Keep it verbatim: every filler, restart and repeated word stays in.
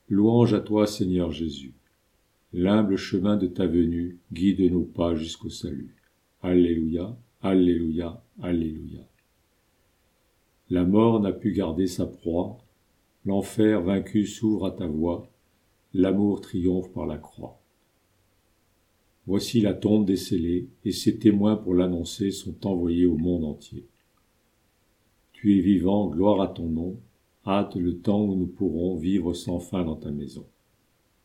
Louange à toi, Seigneur Jésus. L'humble chemin de ta venue guide nos pas jusqu'au salut. Alléluia, Alléluia, Alléluia. La mort n'a pu garder sa proie, l'enfer vaincu s'ouvre à ta voix, l'amour triomphe par la croix. Voici la tombe décellée, et ses témoins pour l'annoncer sont envoyés au monde entier. Tu es vivant, gloire à ton nom, hâte le temps où nous pourrons vivre sans fin dans ta maison.